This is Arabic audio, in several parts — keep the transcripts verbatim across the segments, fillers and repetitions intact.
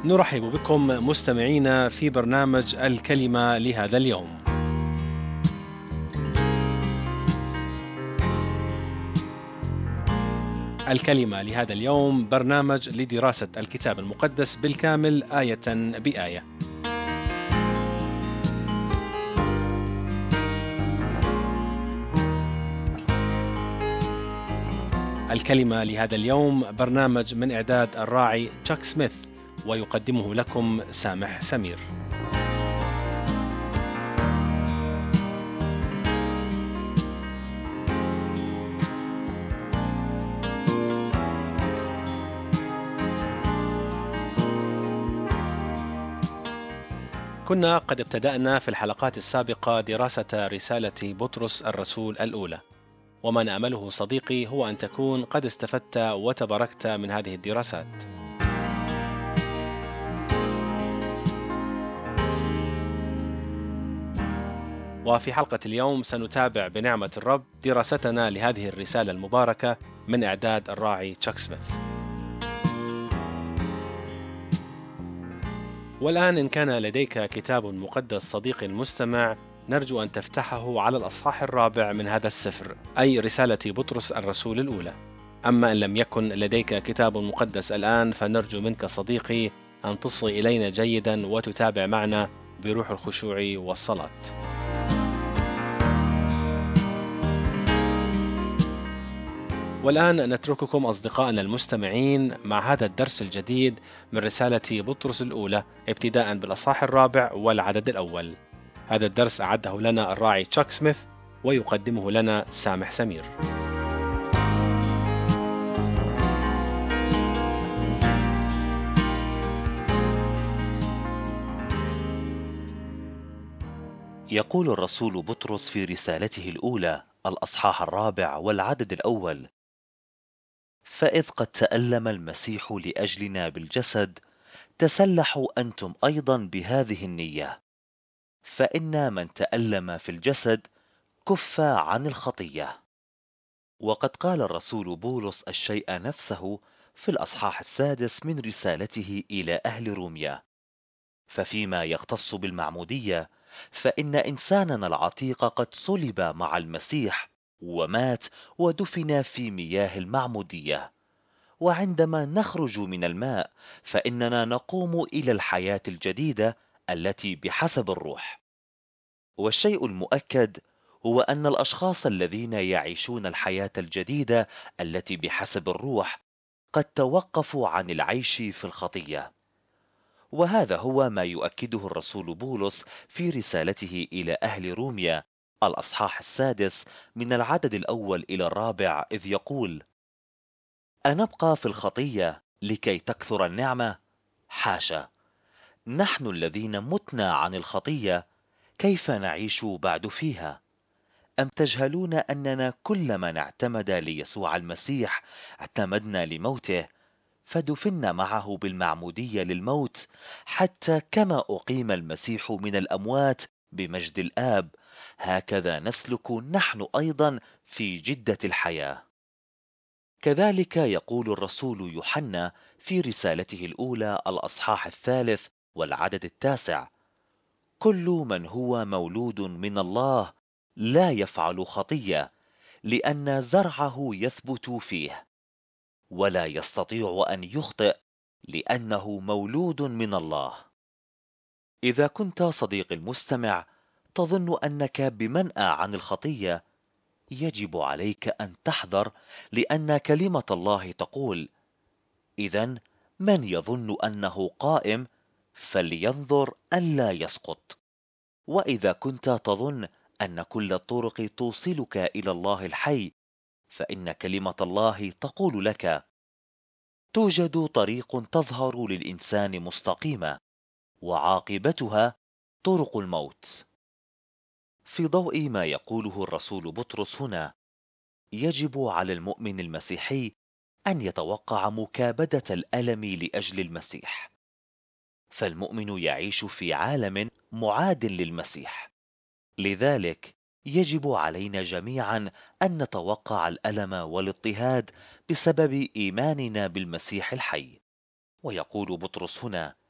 نرحب بكم مستمعينا في برنامج الكلمة لهذا اليوم. الكلمة لهذا اليوم برنامج لدراسة الكتاب المقدس بالكامل آية بآية. الكلمة لهذا اليوم برنامج من إعداد الراعي تشاك سميث، ويقدمه لكم سامح سمير. كنا قد ابتدأنا في الحلقات السابقة دراسة رسالة بطرس الرسول الأولى، وما نأمله صديقي هو أن تكون قد استفدت وتباركت من هذه الدراسات. وفي حلقة اليوم سنتابع بنعمة الرب دراستنا لهذه الرسالة المباركة من إعداد الراعي تشاك سميث. والآن إن كان لديك كتاب مقدس صديقي المستمع، نرجو أن تفتحه على الأصحاح الرابع من هذا السفر، أي رسالة بطرس الرسول الأولى. أما إن لم يكن لديك كتاب مقدس الآن، فنرجو منك صديقي أن تصغي إلينا جيدا وتتابع معنا بروح الخشوع والصلاة. والآن نترككم أصدقائنا المستمعين مع هذا الدرس الجديد من رسالة بطرس الأولى، ابتداء بالأصحاح الرابع والعدد الأول. هذا الدرس أعده لنا الراعي تشاك سميث، ويقدمه لنا سامح سمير. يقول الرسول بطرس في رسالته الأولى الأصحاح الرابع والعدد الأول: فإذ قد تألم المسيح لأجلنا بالجسد، تسلحوا أنتم أيضا بهذه النية، فإن من تألم في الجسد كف عن الخطية. وقد قال الرسول بولس الشيء نفسه في الأصحاح السادس من رسالته إلى أهل روميا. ففيما يختص بالمعمودية، فإن إنساننا العتيق قد صلب مع المسيح ومات ودفن في مياه المعمودية، وعندما نخرج من الماء فإننا نقوم إلى الحياة الجديدة التي بحسب الروح. والشيء المؤكد هو أن الأشخاص الذين يعيشون الحياة الجديدة التي بحسب الروح قد توقفوا عن العيش في الخطية. وهذا هو ما يؤكده الرسول بولس في رسالته إلى أهل روميا الأصحاح السادس من العدد الأول إلى الرابع، إذ يقول: أنبقى في الخطية لكي تكثر النعمة؟ حاشا! نحن الذين متنا عن الخطية كيف نعيش بعد فيها؟ أم تجهلون أننا كلما اعتمد ليسوع المسيح اعتمدنا لموته، فدفنا معه بالمعمودية للموت، حتى كما أقيم المسيح من الأموات بمجد الآب، هكذا نسلك نحن أيضا في جدة الحياة. كذلك يقول الرسول يوحنا في رسالته الأولى الأصحاح الثالث والعدد التاسع: كل من هو مولود من الله لا يفعل خطية، لأن زرعه يثبت فيه، ولا يستطيع أن يخطئ لأنه مولود من الله. إذا كنت صديقي المستمع تظن أنك بمنأى عن الخطية، يجب عليك أن تحذر، لأن كلمة الله تقول: إذن من يظن أنه قائم فلينظر ألا يسقط. وإذا كنت تظن أن كل الطرق توصلك إلى الله الحي، فإن كلمة الله تقول لك: توجد طريق تظهر للإنسان مستقيمة، وعاقبتها طرق الموت. في ضوء ما يقوله الرسول بطرس هنا، يجب على المؤمن المسيحي أن يتوقع مكابدة الألم لأجل المسيح، فالمؤمن يعيش في عالم معاد للمسيح. لذلك يجب علينا جميعا أن نتوقع الألم والاضطهاد بسبب إيماننا بالمسيح الحي. ويقول بطرس هنا: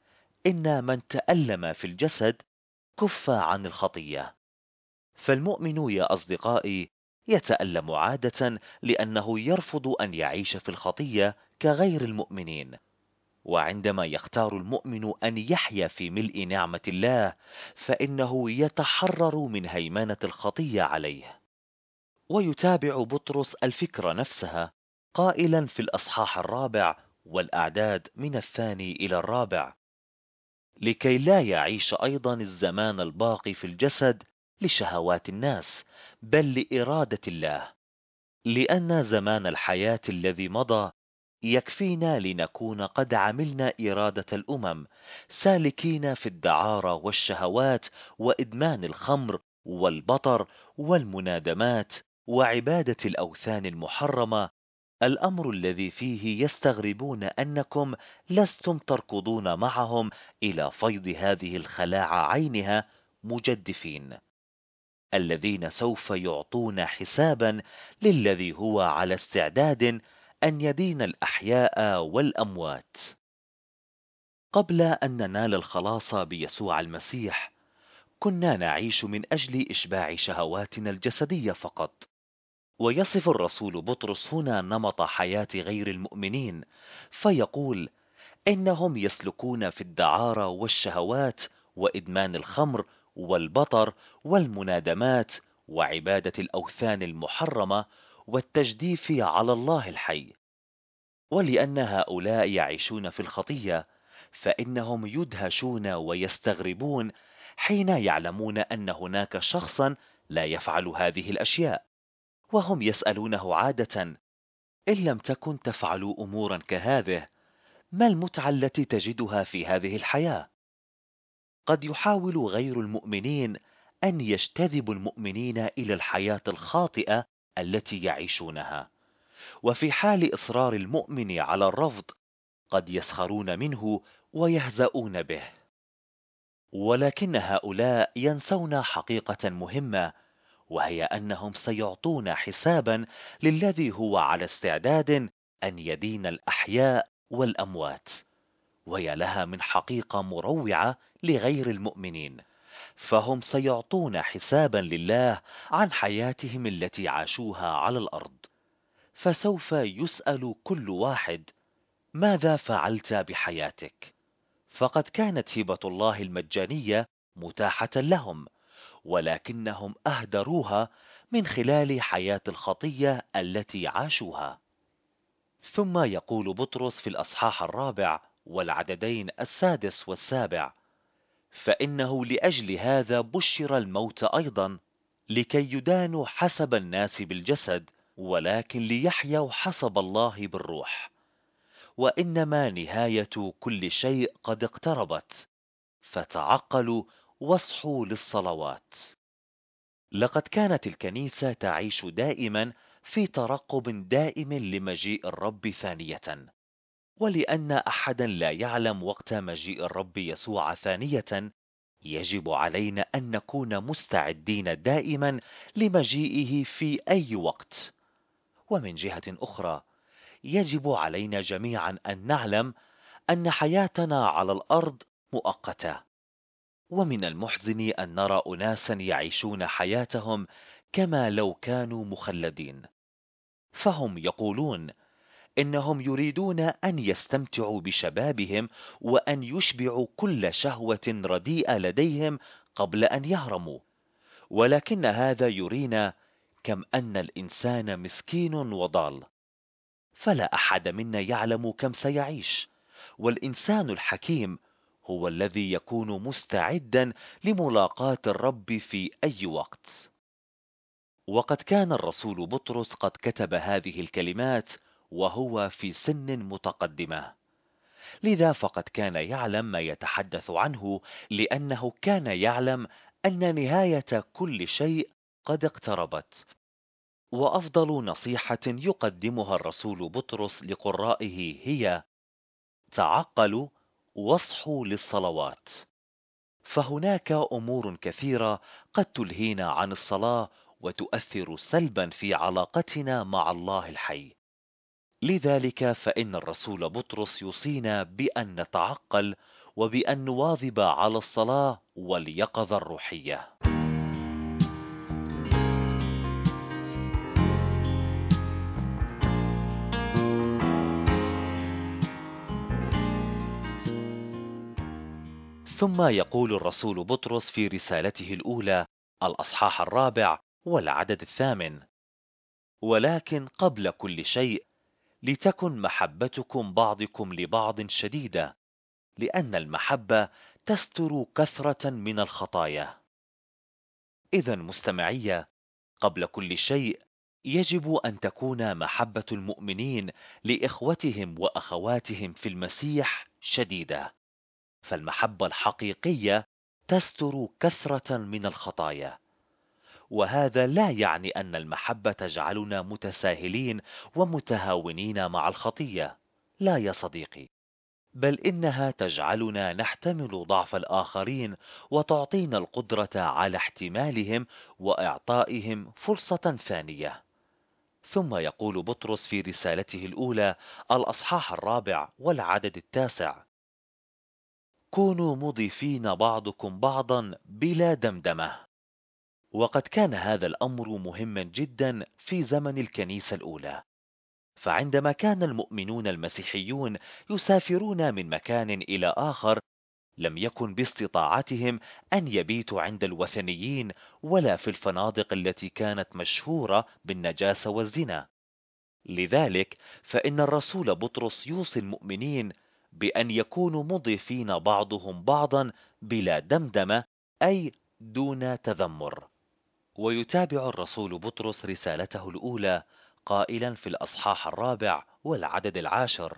إن من تألم في الجسد كف عن الخطية. فالمؤمن يا أصدقائي يتألم عادة لأنه يرفض أن يعيش في الخطية كغير المؤمنين، وعندما يختار المؤمن أن يحيا في ملء نعمة الله فإنه يتحرر من هيمنة الخطية عليه. ويتابع بطرس الفكرة نفسها قائلا في الأصحاح الرابع والأعداد من الثاني إلى الرابع: لكي لا يعيش أيضا الزمان الباقي في الجسد لشهوات الناس، بل لإرادة الله، لأن زمان الحياة الذي مضى يكفينا لنكون قد عملنا إرادة الأمم، سالكين في الدعارة والشهوات وإدمان الخمر والبطر والمنادمات وعبادة الأوثان المحرمة، الأمر الذي فيه يستغربون أنكم لستم تركضون معهم إلى فيض هذه الخلاعة عينها مجدفين، الذين سوف يعطون حسابا للذي هو على استعداد أن يدين الأحياء والأموات. قبل أن ننال الخلاص بيسوع المسيح كنا نعيش من أجل إشباع شهواتنا الجسدية فقط. ويصف الرسول بطرس هنا نمط حياة غير المؤمنين، فيقول إنهم يسلكون في الدعارة والشهوات وإدمان الخمر والبطر والمنادمات وعبادة الأوثان المحرمة والتجديف على الله الحي. ولأن هؤلاء يعيشون في الخطية فإنهم يدهشون ويستغربون حين يعلمون أن هناك شخصا لا يفعل هذه الأشياء، وهم يسألونه عادة: إن لم تكن تفعل أمورا كهذه، ما المتعة التي تجدها في هذه الحياة؟ قد يحاول غير المؤمنين أن يجتذبوا المؤمنين إلى الحياة الخاطئة التي يعيشونها، وفي حال إصرار المؤمن على الرفض قد يسخرون منه ويهزؤون به. ولكن هؤلاء ينسون حقيقة مهمة، وهي أنهم سيعطون حسابا للذي هو على استعداد أن يدين الأحياء والأموات. ويا لها من حقيقة مروعة لغير المؤمنين، فهم سيعطون حسابا لله عن حياتهم التي عاشوها على الأرض. فسوف يسأل كل واحد: ماذا فعلت بحياتك؟ فقد كانت هبة الله المجانية متاحة لهم، ولكنهم أهدروها من خلال حياة الخطية التي عاشوها. ثم يقول بطرس في الأصحاح الرابع والعددين السادس والسابع: فإنه لأجل هذا بشر الموت أيضا، لكي يدانوا حسب الناس بالجسد، ولكن ليحيوا حسب الله بالروح. وإنما نهاية كل شيء قد اقتربت، فتعقلوا واصحوا للصلوات. لقد كانت الكنيسة تعيش دائما في ترقب دائم لمجيء الرب ثانية، ولأن أحدا لا يعلم وقت مجيء الرب يسوع ثانية، يجب علينا أن نكون مستعدين دائما لمجيئه في أي وقت. ومن جهة أخرى يجب علينا جميعا أن نعلم أن حياتنا على الأرض مؤقتة، ومن المحزن أن نرى أناسا يعيشون حياتهم كما لو كانوا مخلدين. فهم يقولون إنهم يريدون أن يستمتعوا بشبابهم وأن يشبعوا كل شهوة رديئة لديهم قبل أن يهرموا، ولكن هذا يرينا كم أن الإنسان مسكين وضال، فلا أحد منا يعلم كم سيعيش، والإنسان الحكيم هو الذي يكون مستعدا لملاقاة الرب في أي وقت. وقد كان الرسول بطرس قد كتب هذه الكلمات وهو في سن متقدمة، لذا فقد كان يعلم ما يتحدث عنه، لأنه كان يعلم أن نهاية كل شيء قد اقتربت. وأفضل نصيحة يقدمها الرسول بطرس لقرائه هي: تعقلوا واصحوا للصلوات. فهناك أمور كثيرة قد تلهينا عن الصلاة وتؤثر سلبا في علاقتنا مع الله الحي. لذلك فإن الرسول بطرس يوصينا بأن نتعقل وبأن نواظب على الصلاة واليقظة الروحية. ثم يقول الرسول بطرس في رسالته الأولى الأصحاح الرابع والعدد الثامن: ولكن قبل كل شيء لتكن محبتكم بعضكم لبعض شديدة، لأن المحبة تستر كثرة من الخطايا. إذا مستمعية، قبل كل شيء يجب أن تكون محبة المؤمنين لإخوتهم وأخواتهم في المسيح شديدة، فالمحبة الحقيقية تستر كثرة من الخطايا. وهذا لا يعني أن المحبة تجعلنا متساهلين ومتهاونين مع الخطية، لا يا صديقي، بل إنها تجعلنا نحتمل ضعف الآخرين وتعطينا القدرة على احتمالهم وإعطائهم فرصة ثانية. ثم يقول بطرس في رسالته الأولى الأصحاح الرابع والعدد التاسع: كونوا مضيفين بعضكم بعضا بلا دمدمة. وقد كان هذا الأمر مهما جدا في زمن الكنيسة الأولى، فعندما كان المؤمنون المسيحيون يسافرون من مكان إلى آخر، لم يكن باستطاعتهم أن يبيتوا عند الوثنيين ولا في الفنادق التي كانت مشهورة بالنجاسة والزنا. لذلك فإن الرسول بطرس يوصي المؤمنين بأن يكونوا مضيفين بعضهم بعضا بلا دمدمة، أي دون تذمر. ويتابع الرسول بطرس رسالته الأولى قائلا في الأصحاح الرابع والعدد العاشر: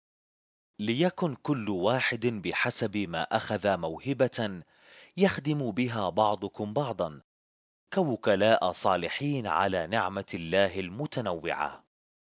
ليكن كل واحد بحسب ما أخذ موهبة يخدم بها بعضكم بعضا، كوكلاء صالحين على نعمة الله المتنوعة.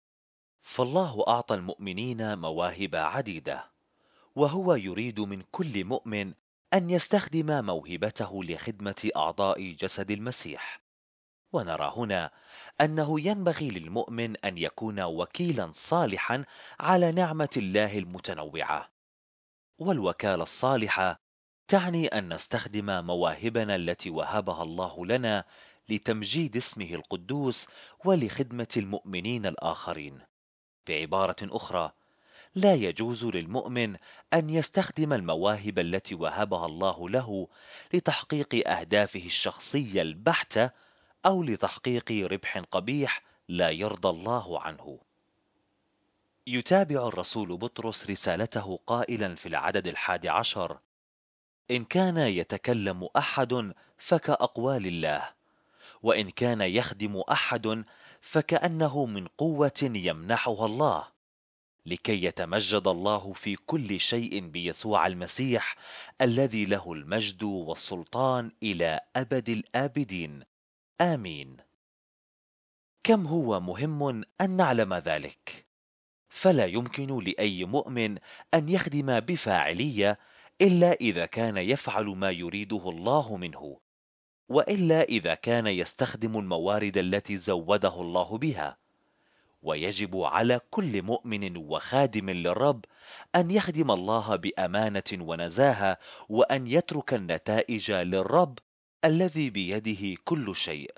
فالله أعطى المؤمنين مواهب عديدة، وهو يريد من كل مؤمن أن يستخدم موهبته لخدمة أعضاء جسد المسيح. ونرى هنا أنه ينبغي للمؤمن أن يكون وكيلا صالحا على نعمة الله المتنوعة. والوكالة الصالحة تعني أن نستخدم مواهبنا التي وهبها الله لنا لتمجيد اسمه القدوس ولخدمة المؤمنين الآخرين. بعبارة أخرى، لا يجوز للمؤمن أن يستخدم المواهب التي وهبها الله له لتحقيق أهدافه الشخصية البحتة أو لتحقيق ربح قبيح لا يرضى الله عنه. يتابع الرسول بطرس رسالته قائلا في العدد الحادي عشر: إن كان يتكلم أحد فكأقوال الله، وإن كان يخدم أحد فكأنه من قوة يمنحها الله، لكي يتمجد الله في كل شيء بيسوع المسيح الذي له المجد والسلطان إلى أبد الآبدين. آمين. كم هو مهم أن نعلم ذلك! فلا يمكن لأي مؤمن أن يخدم بفاعلية إلا إذا كان يفعل ما يريده الله منه، وإلا إذا كان يستخدم الموارد التي زوده الله بها. ويجب على كل مؤمن وخادم للرب أن يخدم الله بأمانة ونزاهة، وأن يترك النتائج للرب الذي بيده كل شيء.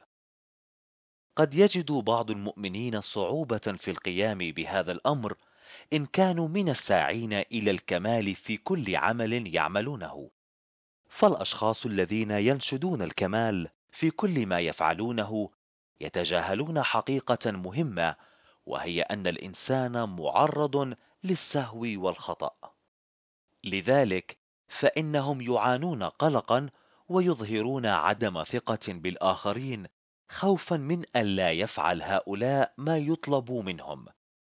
قد يجد بعض المؤمنين صعوبة في القيام بهذا الأمر إن كانوا من الساعين إلى الكمال في كل عمل يعملونه. فالأشخاص الذين ينشدون الكمال في كل ما يفعلونه يتجاهلون حقيقة مهمة، وهي أن الإنسان معرض للسهو والخطأ. لذلك فإنهم يعانون قلقا ويظهرون عدم ثقة بالآخرين، خوفا من أن لا يفعل هؤلاء ما يطلب منهم.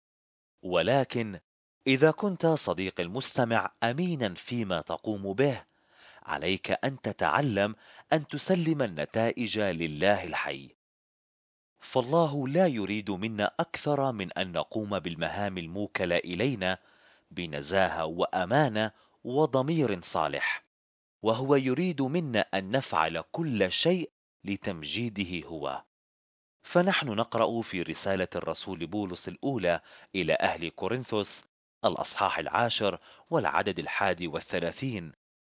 ولكن إذا كنت صديق المستمع أمينا فيما تقوم به، عليك أن تتعلم أن تسلم النتائج لله الحي. فالله لا يريد منا أكثر من أن نقوم بالمهام الموكلة إلينا بنزاهة وأمانة وضمير صالح، وهو يريد منا أن نفعل كل شيء لتمجيده هو. فنحن نقرأ في رسالة الرسول بولس الأولى إلى أهل كورنثوس الأصحاح العاشر والعدد الحادي والثلاثين.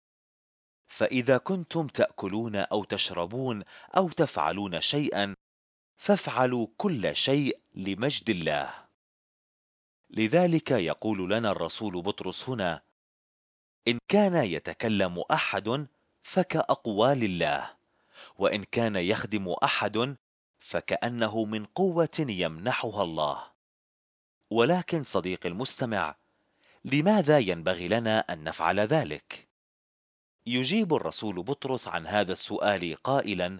فإذا كنتم تأكلون أو تشربون أو تفعلون شيئا فافعلوا كل شيء لمجد الله. لذلك يقول لنا الرسول بطرس هنا: إن كان يتكلم أحد فكأقوال الله، وإن كان يخدم أحد فكأنه من قوة يمنحها الله. ولكن صديقي المستمع، لماذا ينبغي لنا أن نفعل ذلك؟ يجيب الرسول بطرس عن هذا السؤال قائلا: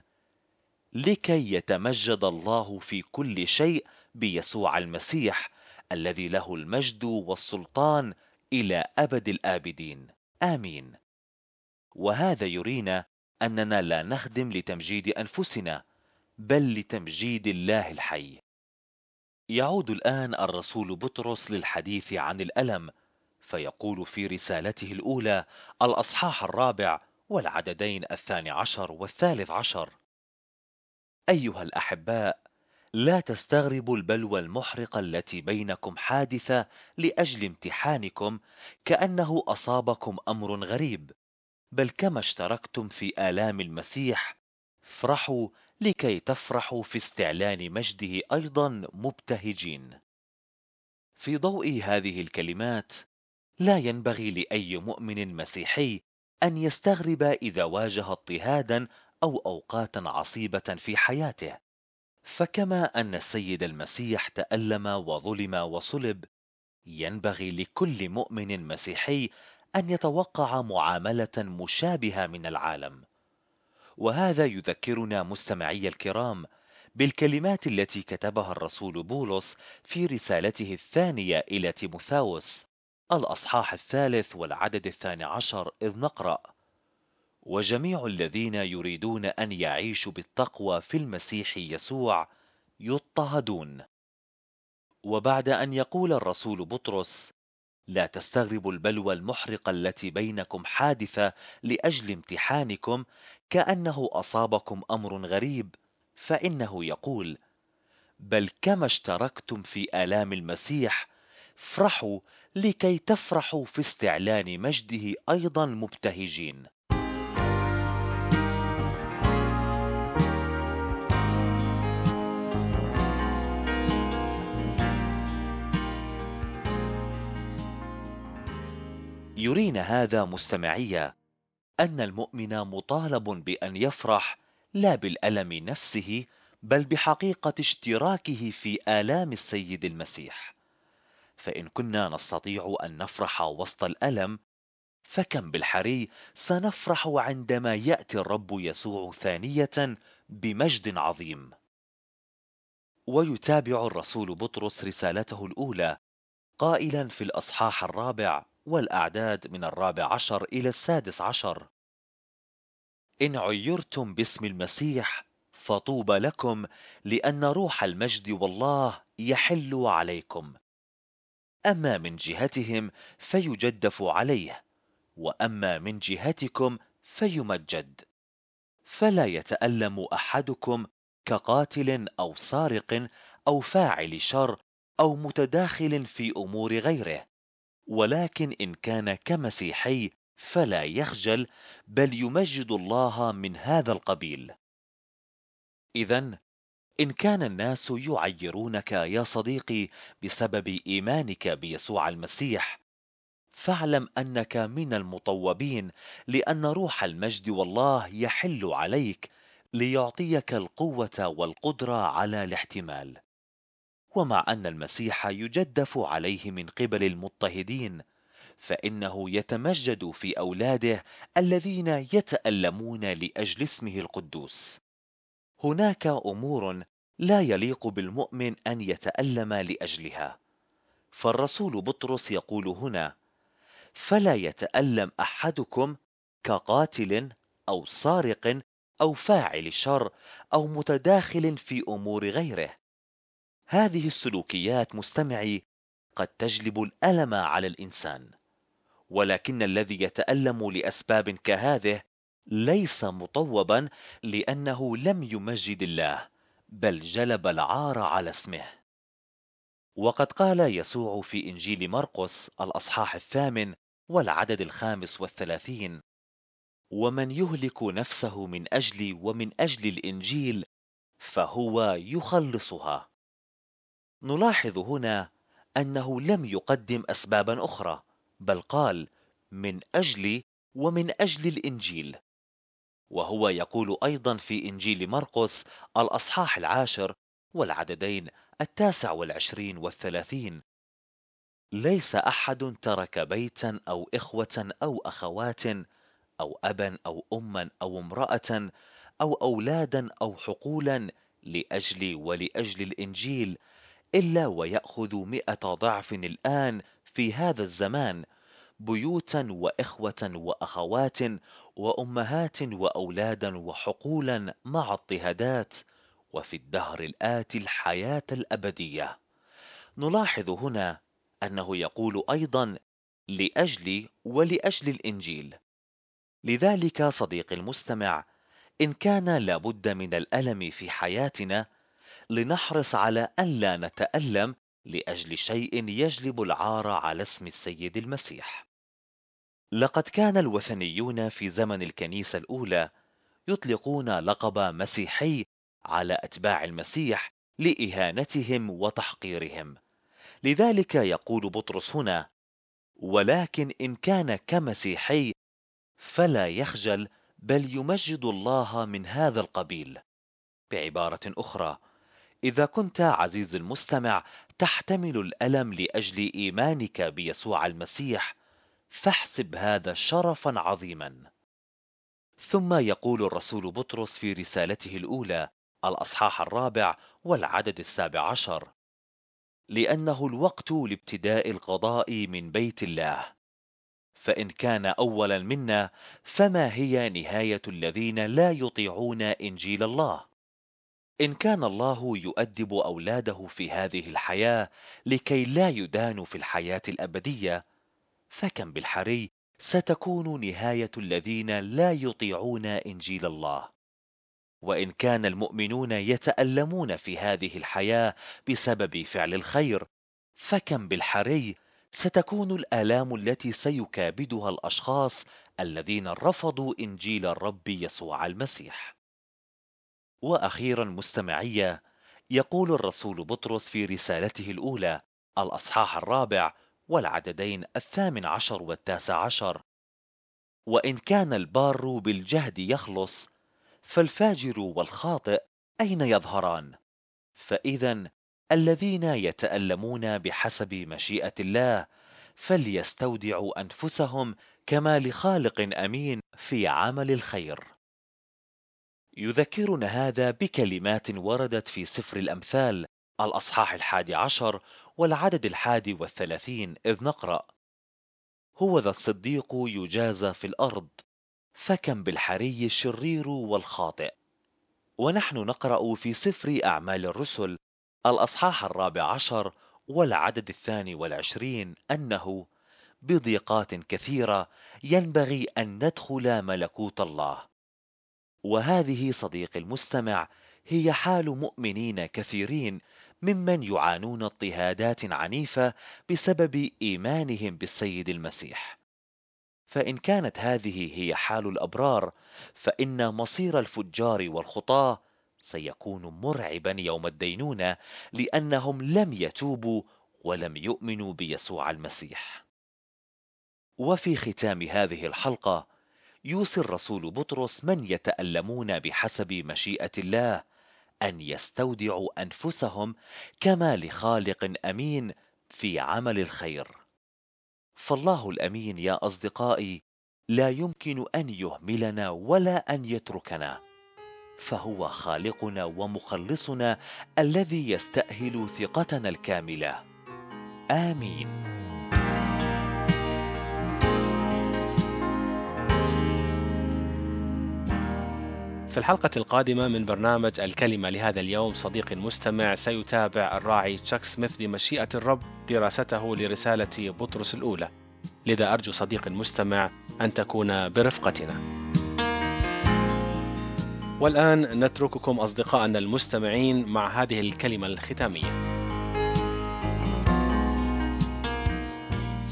لكي يتمجد الله في كل شيء بيسوع المسيح الذي له المجد والسلطان إلى أبد الآبدين، آمين. وهذا يرينا أننا لا نخدم لتمجيد أنفسنا، بل لتمجيد الله الحي. يعود الآن الرسول بطرس للحديث عن الألم، فيقول في رسالته الأولى الأصحاح الرابع والعددين الثاني عشر والثالث عشر: أيها الأحباء، لا تستغربوا البلوى المحرقة التي بينكم حادثة لأجل امتحانكم كأنه أصابكم أمر غريب، بل كما اشتركتم في آلام المسيح افرحوا لكي تفرحوا في استعلان مجده أيضا مبتهجين. في ضوء هذه الكلمات لا ينبغي لأي مؤمن مسيحي أن يستغرب إذا واجه اضطهادا أو أوقاتا عصيبة في حياته، فكما أن السيد المسيح تألم وظلم وصلب، ينبغي لكل مؤمن مسيحي أن يتوقع معاملة مشابهة من العالم. وهذا يذكرنا مستمعي الكرام بالكلمات التي كتبها الرسول بولس في رسالته الثانية إلى تيموثاوس الأصحاح الثالث والعدد الثاني عشر، إذ نقرأ: وجميع الذين يريدون أن يعيشوا بالتقوى في المسيح يسوع يضطهدون. وبعد أن يقول الرسول بطرس: لا تستغربوا البلوى المحرقة التي بينكم حادثة لأجل امتحانكم كأنه أصابكم أمر غريب، فإنه يقول: بل كما اشتركتم في آلام المسيح افرحوا لكي تفرحوا في استعلان مجده أيضا مبتهجين. يرينا هذا مستمعية أن المؤمن مطالب بأن يفرح لا بالألم نفسه، بل بحقيقة اشتراكه في آلام السيد المسيح. فإن كنا نستطيع أن نفرح وسط الألم، فكم بالحري سنفرح عندما يأتي الرب يسوع ثانية بمجد عظيم. ويتابع الرسول بطرس رسالته الأولى قائلا في الأصحاح الرابع والأعداد من الرابع عشر إلى السادس عشر: إن عيرتم باسم المسيح فطوبى لكم، لأن روح المجد والله يحل عليكم. أما من جهتهم فيجدف عليه، وأما من جهتكم فيمجد. فلا يتألم أحدكم كقاتل أو سارق أو فاعل شر أو متداخل في أمور غيره، ولكن إن كان كمسيحي فلا يخجل، بل يمجد الله من هذا القبيل. إذن إن كان الناس يعيرونك يا صديقي بسبب إيمانك بيسوع المسيح، فاعلم أنك من المطوبين، لأن روح المجد والله يحل عليك ليعطيك القوة والقدرة على الاحتمال. ومع أن المسيح يجدف عليه من قبل المضطهدين، فإنه يتمجد في أولاده الذين يتألمون لأجل اسمه القدوس. هناك أمور لا يليق بالمؤمن أن يتألم لأجلها، فالرسول بطرس يقول هنا: فلا يتألم أحدكم كقاتل أو سارق أو فاعل شر أو متداخل في أمور غيره. هذه السلوكيات مستمعي قد تجلب الألم على الإنسان، ولكن الذي يتألم لأسباب كهذه ليس مطوبا، لأنه لم يمجد الله، بل جلب العار على اسمه. وقد قال يسوع في إنجيل مرقس الأصحاح الثامن والعدد الخامس والثلاثين: ومن يهلك نفسه من أجلي ومن أجل الإنجيل فهو يخلصها. نلاحظ هنا أنه لم يقدم أسبابا أخرى، بل قال من أجل ومن أجل الإنجيل. وهو يقول أيضا في إنجيل مرقس الأصحاح العاشر والعددين التاسع والعشرين والثلاثين: ليس أحد ترك بيتا أو إخوة أو أخوات أو أبا أو أما أو امرأة أو أولادا أو حقولا لأجلي ولأجل الإنجيل إلا ويأخذ مئة ضعف الآن في هذا الزمان بيوتا وإخوة وأخوات وأمهات وأولادا وحقولا مع اضطهادات، وفي الدهر الآتي الحياة الأبدية. نلاحظ هنا أنه يقول أيضا لأجلي ولأجل الإنجيل. لذلك صديقي المستمع، إن كان لابد من الألم في حياتنا، لنحرص على أن لا نتألم لأجل شيء يجلب العار على اسم السيد المسيح. لقد كان الوثنيون في زمن الكنيسة الأولى يطلقون لقب مسيحي على أتباع المسيح لإهانتهم وتحقيرهم. لذلك يقول بطرس هنا: ولكن إن كان كمسيحي فلا يخجل بل يمجد الله من هذا القبيل. بعبارة أخرى، إذا كنت عزيز المستمع تحتمل الألم لأجل إيمانك بيسوع المسيح، فاحسب هذا شرفا عظيما. ثم يقول الرسول بطرس في رسالته الأولى الأصحاح الرابع والعدد السابع عشر: لأنه الوقت لابتداء القضاء من بيت الله، فإن كان أولا منا فما هي نهاية الذين لا يطيعون إنجيل الله؟ إن كان الله يؤدب أولاده في هذه الحياة لكي لا يدانوا في الحياة الأبدية، فكم بالحري ستكون نهاية الذين لا يطيعون إنجيل الله. وإن كان المؤمنون يتألمون في هذه الحياة بسبب فعل الخير، فكم بالحري ستكون الآلام التي سيكابدها الأشخاص الذين رفضوا إنجيل الرب يسوع المسيح. وأخيرا مستمعية، يقول الرسول بطرس في رسالته الأولى الأصحاح الرابع والعددين الثامن عشر والتاسع عشر: وإن كان البار بالجهد يخلص، فالفاجر والخاطئ أين يظهران؟ فإذا الذين يتألمون بحسب مشيئة الله فليستودعوا أنفسهم كما لخالق أمين في عمل الخير. يذكرنا هذا بكلمات وردت في سفر الأمثال الأصحاح الحادي عشر والعدد الحادي والثلاثين، إذ نقرأ: هو ذا الصديق يجازى في الأرض، فكم بالحري الشرير والخاطئ. ونحن نقرأ في سفر أعمال الرسل الأصحاح الرابع عشر والعدد الثاني والعشرين أنه بضيقات كثيرة ينبغي أن ندخل ملكوت الله. وهذه صديقي المستمع هي حال مؤمنين كثيرين ممن يعانون اضطهادات عنيفة بسبب إيمانهم بالسيد المسيح. فإن كانت هذه هي حال الأبرار، فإن مصير الفجار والخطاة سيكون مرعبا يوم الدينونة، لأنهم لم يتوبوا ولم يؤمنوا بيسوع المسيح. وفي ختام هذه الحلقة يوصي الرسول بطرس من يتألمون بحسب مشيئة الله أن يستودعوا أنفسهم كما لخالق أمين في عمل الخير. فالله الأمين يا أصدقائي لا يمكن أن يهملنا ولا أن يتركنا، فهو خالقنا ومخلصنا الذي يستأهل ثقتنا الكاملة. آمين. في الحلقة القادمة من برنامج الكلمة لهذا اليوم صديقي المستمع سيتابع الراعي تشاك سميث بمشيئة الرب دراسته لرسالة بطرس الأولى، لذا أرجو صديقي المستمع أن تكون برفقتنا. والآن نترككم أصدقائنا المستمعين مع هذه الكلمة الختامية.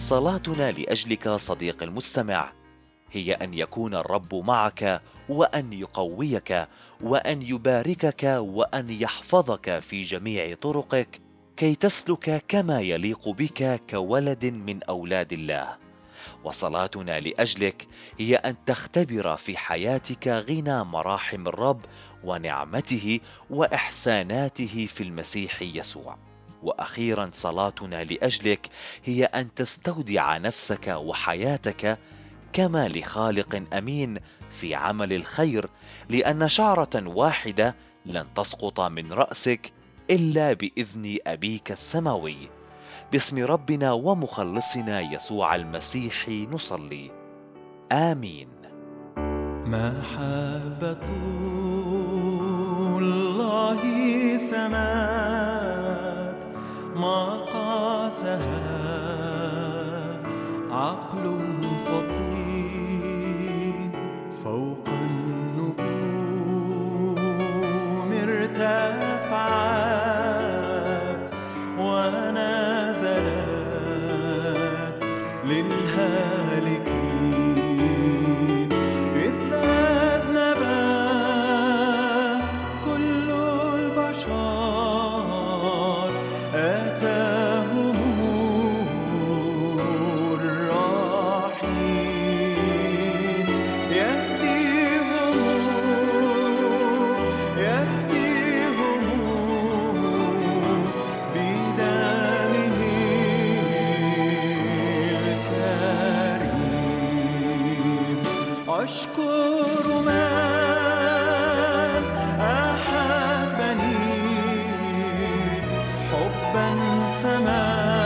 وصلاتنا لأجلك صديقي المستمع هي أن يكون الرب معك، وأن يقويك، وأن يباركك، وأن يحفظك في جميع طرقك، كي تسلك كما يليق بك كولد من أولاد الله. وصلاتنا لأجلك هي أن تختبر في حياتك غنى مراحم الرب ونعمته وإحساناته في المسيح يسوع. وأخيرا صلاتنا لأجلك هي أن تستودع نفسك وحياتك كما لخالق أمين في عمل الخير، لأن شعرة واحدة لن تسقط من رأسك إلا بإذن أبيك السماوي. باسم ربنا ومخلصنا يسوع المسيح نصلي، آمين. محبة الله سمات ما قاسها عقل فطين، فوق النجوم ارتفعت ونزلت للهالكين. إذ أذنب كل البشر آتاهم الرحيم يفديهم يفديهم بدمه الكريم. أشكر من أحبني حبا سما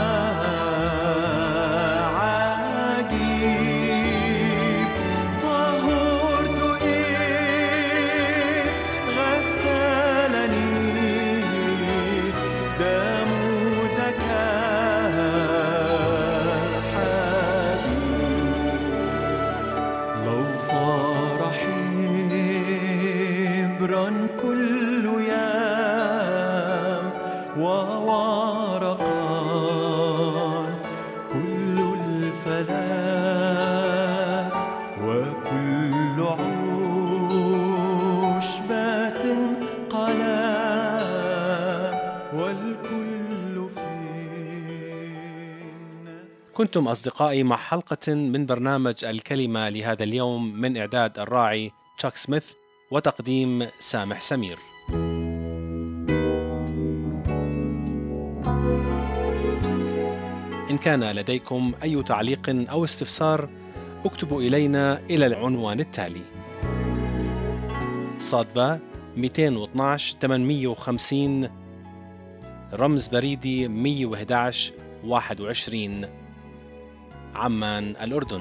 عجيب، طهرت إذ غسلني دم زكاة الحبيب. لو صار حبرا كل يوم وورقا كل الفلاح وكل عشبة قلم والكل في الناس. كنتم أصدقائي مع حلقة من برنامج الكلمة لهذا اليوم، من إعداد الراعي تشاك سميث وتقديم سامح سمير. إن كان لديكم أي تعليق أو استفسار اكتبوا إلينا إلى العنوان التالي: صادبة مئتين واثناشر ثمانمئة وخمسين، رمز بريدي مئة وأحد عشر واحد وعشرين، عمان الأردن.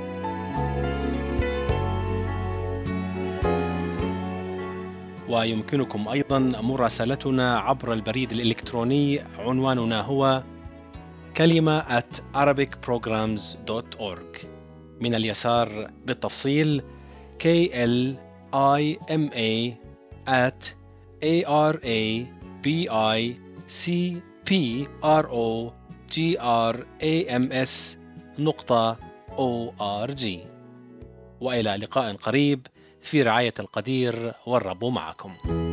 ويمكنكم أيضا مراسلتنا عبر البريد الإلكتروني، عنواننا هو كلمة at arabic programs dot org. من اليسار بالتفصيل K L I M A at A R A B I C P R O G R A M S نقطة O R G. وإلى لقاء قريب في رعاية القدير، والرب معكم.